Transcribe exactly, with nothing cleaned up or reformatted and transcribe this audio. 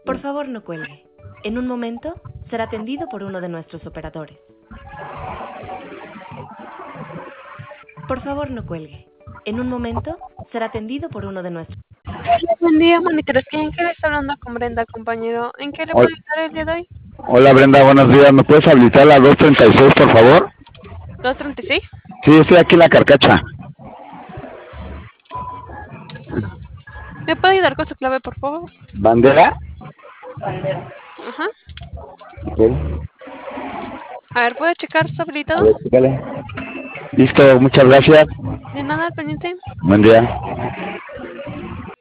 Por favor, no cuelgue. En un momento será atendido por uno de nuestros operadores. Por favor, no cuelgue. En un momento será atendido por uno de nuestros... Buen día, Monitores. ¿Quién quiere estar hablando con Brenda, compañero? ¿En qué le puedo Hola, ayudar el día de hoy? hola Brenda, buenos días. ¿Me puedes habilitar la dos treinta y seis, por favor? ¿dos treinta y seis? Sí, estoy aquí en la carcacha. ¿Me puede ayudar con su clave, por favor? ¿Bandera? Ajá. Ok. A ver, ¿puede checar su A habilitado? ver, chécale. Listo, muchas gracias. De nada, al pendiente. Buen día.